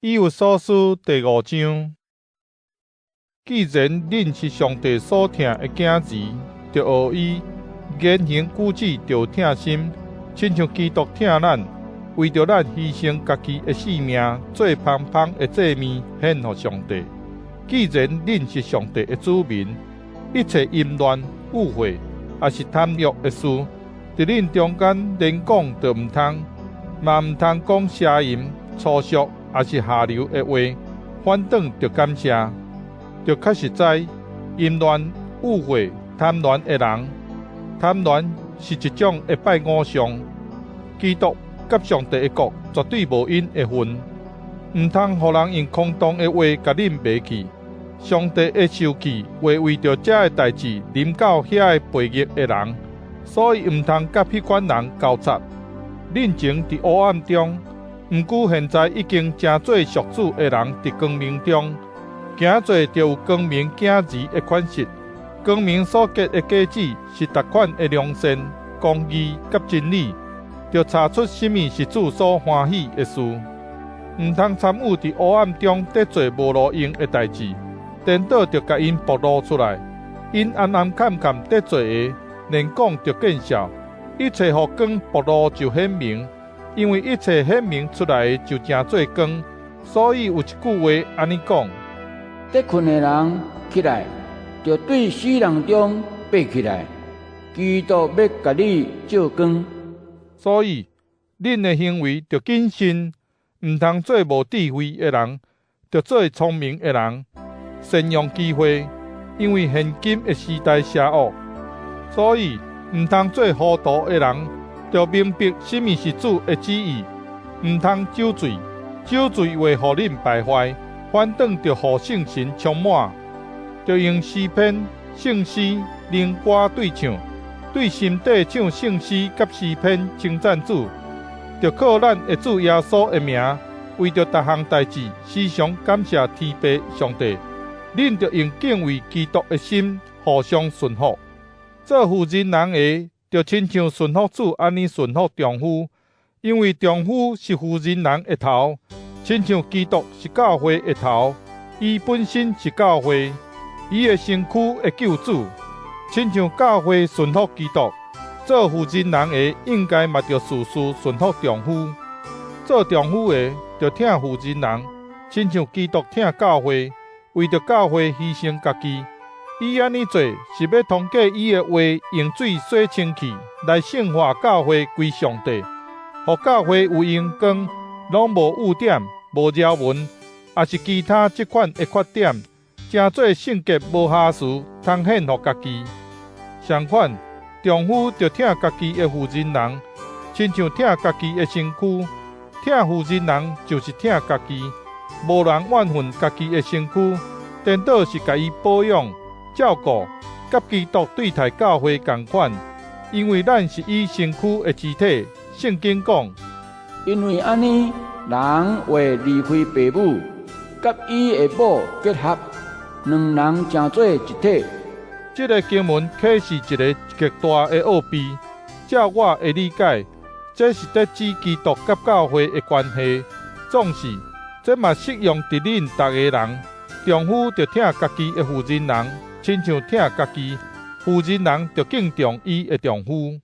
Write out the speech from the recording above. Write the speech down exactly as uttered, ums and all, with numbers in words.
以有所思第五章。既然恁是上帝所疼的囝子，就学伊言行举止，就疼心，亲像基督疼咱，为着咱牺牲家己的性命，做芳芳的祭物献予上帝。既然恁是上帝的子民，一切淫乱、污秽，也是贪欲的事，伫恁中间连讲就毋通，嘛毋通讲邪淫、粗俗，也是下流的话，反倒着感谢。就较实在，淫乱、污秽、贪婪的人，贪婪是一种会拜偶像。基督甲上帝的国绝对无因的份，毋通互人用空洞的话甲恁迷去。上帝会生气，会为着这个代志临到遐个悖逆的人，所以毋通甲迄款人交杂。恁前伫黑暗中，毋过现在已经成做属主的人，伫光明中。行做就有光明囝儿的款式，光明所结的果子是逐款的良善、公义甲真理，就查出什么是主所欢喜的事。毋通参与伫黑暗中得做无路用的代志，颠倒就甲因暴露出来。因暗暗坎坎得做的，连讲就见效。一切互光暴露就显明，因为一切显明出来就成做光。所以有一句话安尼讲。 得困的人起来，就对死人中爬起来。基督要甲你照光， 所以恁的行为就谨慎，毋通做无智慧的人，就做聪明的人，善用机会。因为现今的时代邪恶，所以毋通做糊涂的人，就明白什么是主的旨意。毋通酒醉，酒醉会互恁败坏。反倒着互圣神充满，就用诗篇、圣诗、灵歌对唱，对心底唱圣诗甲诗篇称赞主。就靠咱的主耶稣的名，为着逐项代志，时常感谢天父上帝。恁就用敬畏基督的心，互相顺服。做妇人人的，就亲像顺服主安尼顺服丈夫，因为丈夫是妇人人的头。亲像基督是教会的头，伊本身是教会，伊的身躯的救主。亲像教会顺服基督，做妇人人的应该嘛着事事顺服丈夫。做丈夫的着疼妇人人，亲像基督疼教会，为着教会牺牲家己。伊安尼做是要通过伊的话用水洗清气，来圣化教会归上帝，互教会有阳光。拢无污点、无条纹，也是其他即款的缺点，正做圣洁无瑕疵，通显互家己。相反，丈夫就疼家己的妇人人，亲像疼家己的身躯。疼妇人人就是疼家己，无人怨恨家己的身躯，颠倒是甲伊保养、照顾，甲基督对待教会同款。因为咱是伊身躯的肢体，圣经讲。 因为安尼，人会离开父母，甲伊的某结合，两人成做一体。 这个经文启示一个极大的奥秘。照我的理解，这是在指基督甲教会的关系。总是，这嘛适用伫恁逐个人。丈夫就疼家己的妇人人，亲像疼家己；妇人人就敬重伊的丈夫。